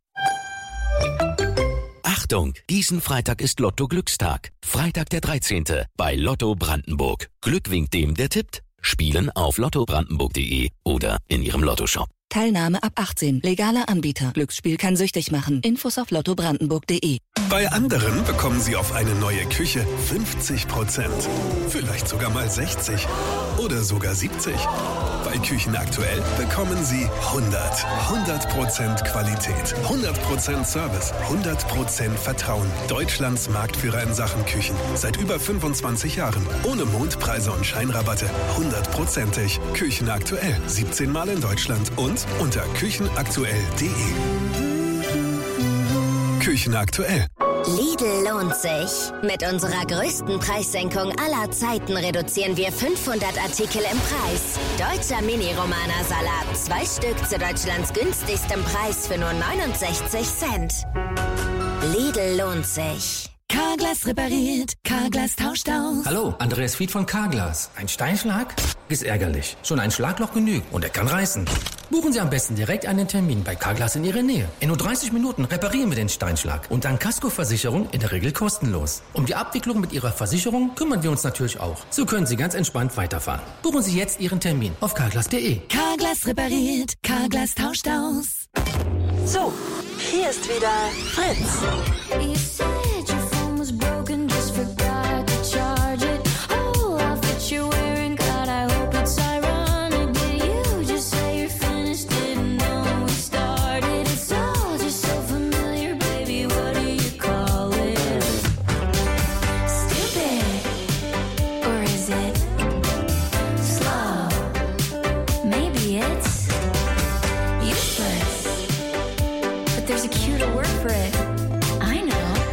Achtung, diesen Freitag ist Lotto-Glückstag. Freitag der 13. bei Lotto Brandenburg. Glück winkt dem, der tippt. Spielen auf lottobrandenburg.de oder in ihrem Lottoshop. Teilnahme ab 18. Legaler Anbieter. Glücksspiel kann süchtig machen. Infos auf lottobrandenburg.de. Bei anderen bekommen Sie auf eine neue Küche 50%. Vielleicht sogar mal 60 oder sogar 70. Bei Küchen aktuell bekommen Sie 100% Qualität, 100% Service, 100% Vertrauen. Deutschlands Marktführer in Sachen Küchen. Seit über 25 Jahren. Ohne Mondpreise und Scheinrabatte. 100%ig. Küchen aktuell. 17 Mal in Deutschland und unter küchenaktuell.de. Küchen aktuell. Lidl lohnt sich. Mit unserer größten Preissenkung aller Zeiten reduzieren wir 500 Artikel im Preis. Deutscher Mini-Romana-Salat. 2 Stück zu Deutschlands günstigstem Preis für nur 69 Cent. Lidl lohnt sich. Carglass repariert, Carglass tauscht aus. Hallo, Andreas Fied von Carglass. Ein Steinschlag? Ist ärgerlich. Schon ein Schlagloch genügt und er kann reißen. Buchen Sie am besten direkt einen Termin bei Carglass in Ihrer Nähe. In nur 30 Minuten reparieren wir den Steinschlag und dank Kaskoversicherung in der Regel kostenlos. Um die Abwicklung mit Ihrer Versicherung kümmern wir uns natürlich auch. So können Sie ganz entspannt weiterfahren. Buchen Sie jetzt Ihren Termin auf carglass.de. Carglass repariert, Carglass tauscht aus. So, hier ist wieder Fritz. There's a cuter word for it. I know.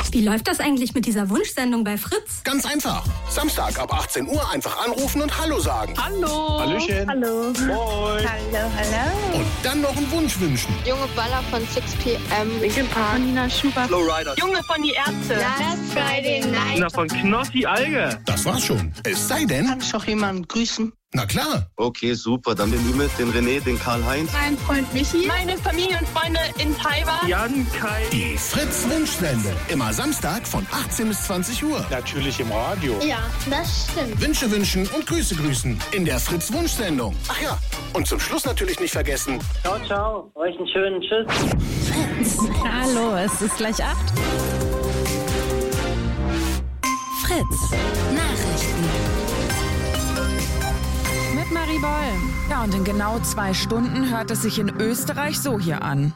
Wie läuft das eigentlich mit dieser Wunschsendung bei Fritz? Ganz einfach. Samstag ab 18 Uhr einfach anrufen und Hallo sagen. Hallo. Hallöchen. Hallo. Moin. Hallo. Und dann noch einen Wunsch wünschen. Junge Baller von 6pm. Linkin Park. Nina Schubert. Flowrider. Junge von die Ärzte. Last Friday Night. Na, von Knossi Alge. Das war's schon. Es sei denn... Kann ich doch jemanden grüßen? Na klar. Okay, super. Dann den Ümit, den René, den Karl-Heinz. Mein Freund Michi. Meine Familie und Freunde in Taiwan. Jan, Kai. Die Fritz-Wunschsendung. Immer Samstag von 18 bis 20 Uhr. Natürlich im Radio. Ja, das stimmt. Wünsche wünschen und Grüße grüßen. In der Fritz-Wunschsendung. Ach ja, und zum Schluss natürlich nicht vergessen. Ciao, ciao. Euch einen schönen Tschüss. Hallo, es ist gleich 8. Fritz. Nachrichten. Mit Marie Boll. Ja, und in genau 2 Stunden hört es sich in Österreich so hier an.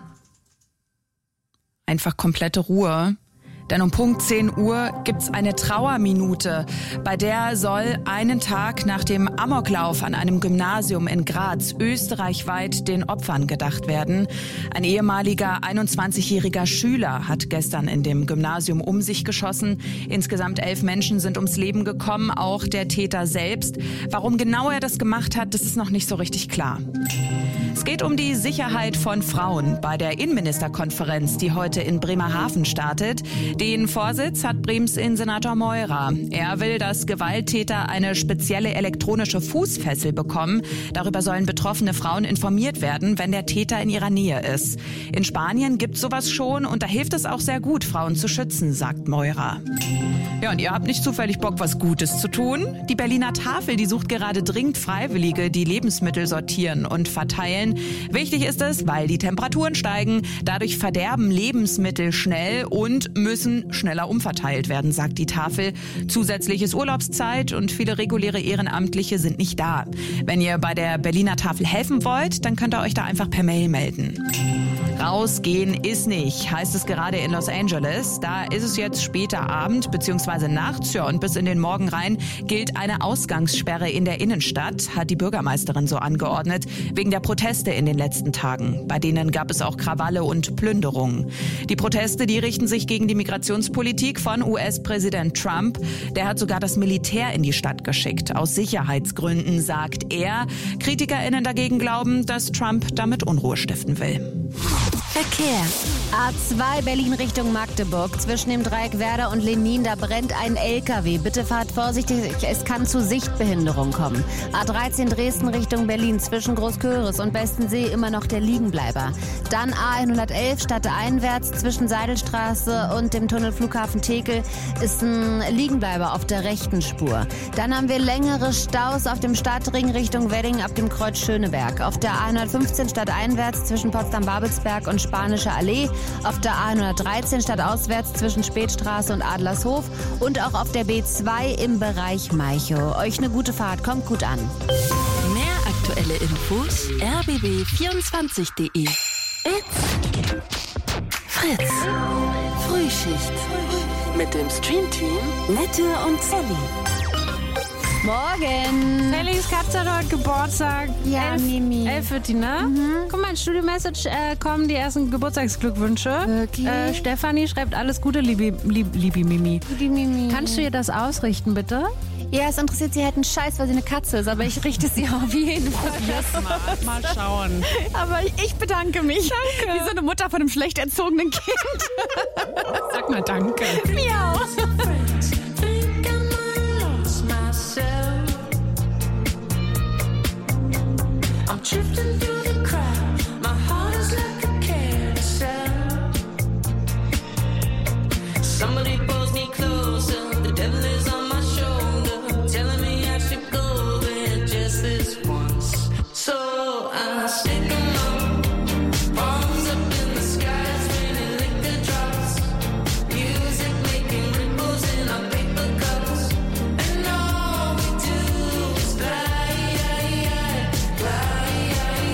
Einfach komplette Ruhe. Denn um Punkt 10 Uhr gibt's eine Trauerminute, bei der soll einen Tag nach dem Amoklauf an einem Gymnasium in Graz österreichweit den Opfern gedacht werden. Ein ehemaliger 21-jähriger Schüler hat gestern in dem Gymnasium um sich geschossen. Insgesamt 11 Menschen sind ums Leben gekommen, auch der Täter selbst. Warum genau er das gemacht hat, das ist noch nicht so richtig klar. Es geht um die Sicherheit von Frauen bei der Innenministerkonferenz, die heute in Bremerhaven startet. Den Vorsitz hat Brems Innensenator Meurer. Er will, dass Gewalttäter eine spezielle elektronische Fußfessel bekommen. Darüber sollen betroffene Frauen informiert werden, wenn der Täter in ihrer Nähe ist. In Spanien gibt's sowas schon und da hilft es auch sehr gut, Frauen zu schützen, sagt Meurer. Ja, und ihr habt nicht zufällig Bock, was Gutes zu tun? Die Berliner Tafel, die sucht gerade dringend Freiwillige, die Lebensmittel sortieren und verteilen. Wichtig ist es, weil die Temperaturen steigen. Dadurch verderben Lebensmittel schnell und müssen schneller umverteilt werden, sagt die Tafel. Zusätzliches Urlaubszeit und viele reguläre Ehrenamtliche sind nicht da. Wenn ihr bei der Berliner Tafel helfen wollt, dann könnt ihr euch da einfach per Mail melden. Rausgehen ist nicht, heißt es gerade in Los Angeles. Da ist es jetzt später Abend bzw. nachts, ja, und bis in den Morgen rein gilt eine Ausgangssperre in der Innenstadt, hat die Bürgermeisterin so angeordnet, wegen der Proteste in den letzten Tagen. Bei denen gab es auch Krawalle und Plünderungen. Die Proteste, die richten sich gegen die Migrationspolitik von US-Präsident Trump. Der hat sogar das Militär in die Stadt geschickt, aus Sicherheitsgründen, sagt er. KritikerInnen dagegen glauben, dass Trump damit Unruhe stiften will. Verkehr. A2 Berlin Richtung Magdeburg. Zwischen dem Dreieck Werder und Lenin, da brennt ein LKW. Bitte fahrt vorsichtig, es kann zu Sichtbehinderung kommen. A13 Dresden Richtung Berlin. Zwischen Großköris und Bestensee immer noch der Liegenbleiber. Dann A111 stadteinwärts zwischen Seidelstraße und dem Tunnel Flughafen Tekel ist ein Liegenbleiber auf der rechten Spur. Dann haben wir längere Staus auf dem Stadtring Richtung Wedding ab dem Kreuz Schöneberg. Auf der A115 stadteinwärts zwischen Potsdam-Babelsberg und Spanische Allee, auf der A113 stadtauswärts zwischen Spätstraße und Adlershof und auch auf der B2 im Bereich Malchow. Euch eine gute Fahrt, kommt gut an. Mehr aktuelle Infos rbb24.de. It's Fritz. Frühschicht. Mit dem Streamteam Nette und Sally. Morgen. Sallys Katze hat heute Geburtstag. Ja, Mimi. 11 wird die, ne? Guck mal, in Studio-Message kommen die ersten Geburtstagsglückwünsche. Wirklich? Stefanie schreibt alles Gute, liebe Mimi. Liebe Mimi. Kannst du ihr das ausrichten, bitte? Ja, es interessiert sie halt einen Scheiß, weil sie eine Katze ist, aber ich richte sie auf jeden Fall. Mal schauen. Aber ich bedanke mich. Danke. Wie so eine Mutter von einem schlecht erzogenen Kind. Sag mal danke. Miau. Drifting through the crowd, my heart is like a carousel. Somebody pulls me closer, the devil is on my shoulder, telling me I should go there just this once. So I stick along, palms up in the sky, raining liquor drops, music making ripples in our paper cups, and all we do is glide, glide.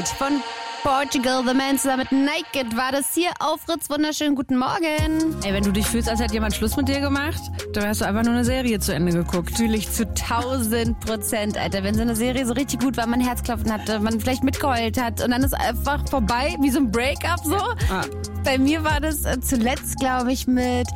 von Portugal, The Man zusammen mit Naked war das hier auf Fritz. Wunderschönen guten Morgen. Ey, wenn du dich fühlst, als hätte jemand Schluss mit dir gemacht, dann hast du einfach nur eine Serie zu Ende geguckt. Fühle ich zu 1000%, Alter. Wenn so eine Serie so richtig gut war, man Herzklopfen hatte, man vielleicht mitgeheult hat und dann ist einfach vorbei, wie so ein Breakup so. Ah. Bei mir war das zuletzt, glaube ich,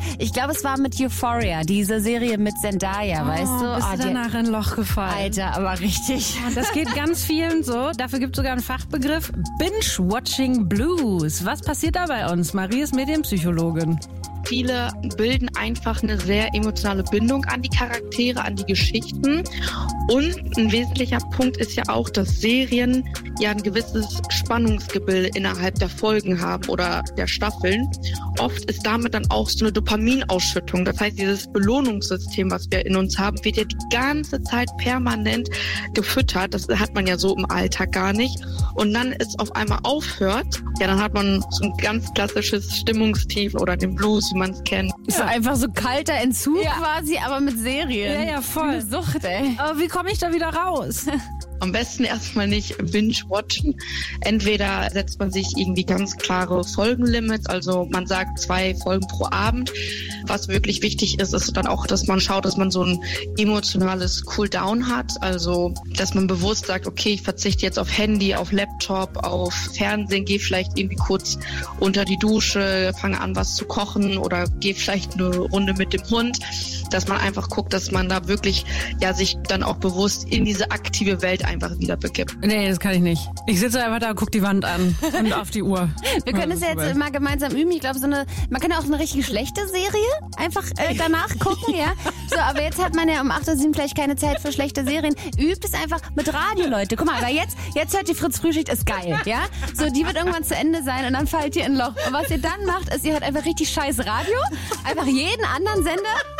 es war mit Euphoria, diese Serie mit Zendaya, weißt du? Bist du danach in ein Loch gefallen. Alter, aber richtig. Das geht ganz vielen so. Dafür gibt es sogar einen Fachbegriff. Binge-Watching Blues. Was passiert da bei uns? Marie ist Medienpsychologin. Viele bilden einfach eine sehr emotionale Bindung an die Charaktere, an die Geschichten. Und ein wesentlicher Punkt ist ja auch, dass Serien ja ein gewisses Spannungsgebilde innerhalb der Folgen haben oder der Staffeln. Oft ist damit dann auch so eine Dopaminausschüttung. Das heißt, dieses Belohnungssystem, was wir in uns haben, wird ja die ganze Zeit permanent gefüttert. Das hat man ja so im Alltag gar nicht. Und dann es auf einmal aufhört, ja, dann hat man so ein ganz klassisches Stimmungstief oder den Blues, wie man es kennt. Ist einfach so kalter Entzug quasi, aber mit Serien. Ja, voll. Eine Sucht, ey. Aber wie komme ich da wieder raus? Am besten erstmal nicht binge-watchen. Entweder setzt man sich irgendwie ganz klare Folgenlimits, also man sagt 2 Folgen pro Abend. Was wirklich wichtig ist, ist dann auch, dass man schaut, dass man so ein emotionales Cooldown hat, also dass man bewusst sagt, okay, ich verzichte jetzt auf Handy, auf Laptop, auf Fernsehen, gehe vielleicht irgendwie kurz unter die Dusche, fange an, was zu kochen oder gehe vielleicht eine Runde mit dem Hund, dass man einfach guckt, dass man da wirklich sich dann auch bewusst in diese aktive Welt einfach wieder begibt. Nee, das kann ich nicht. Ich sitze einfach da, guck die Wand an und auf die Uhr. Wir können es ja jetzt mal gemeinsam üben. Ich glaube, man kann ja auch eine richtig schlechte Serie einfach danach gucken, ja. So, aber jetzt hat man ja um 8 oder 7 vielleicht keine Zeit für schlechte Serien. Übt es einfach mit Radio, Leute. Guck mal, aber jetzt hört die Fritz-Frühschicht, ist geil, ja. So, die wird irgendwann zu Ende sein und dann fallt ihr in ein Loch. Und was ihr dann macht, ist, ihr hört einfach richtig scheiß Radio, einfach jeden anderen Sender.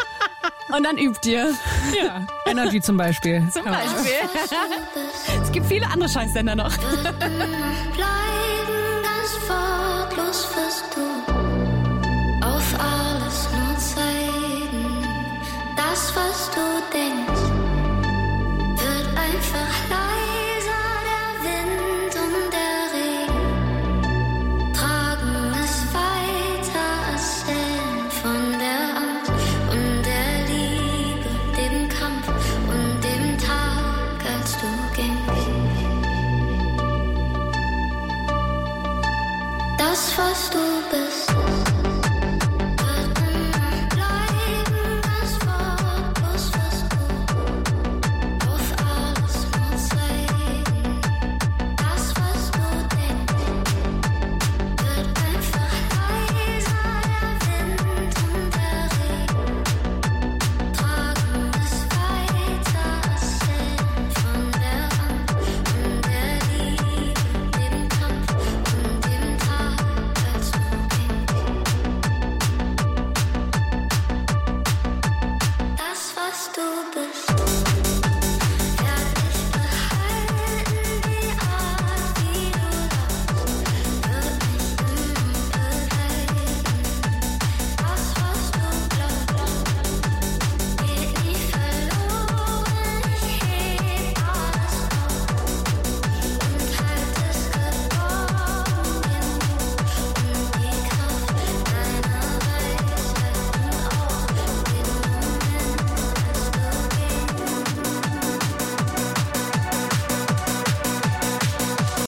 Und dann übt ihr. Ja, Energy zum Beispiel. Zum Beispiel. Es gibt viele andere Scheißsender noch. Bleiben ganz wortlos, wirst du auf alles nur zeigen. Das, was du denkst, wird einfach leiser. Der Wind und der Regen tragen es weiter, erzählen von der Angst und der Liebe, dem Kampf und dem Tag, als du gingst. Das, was du bist,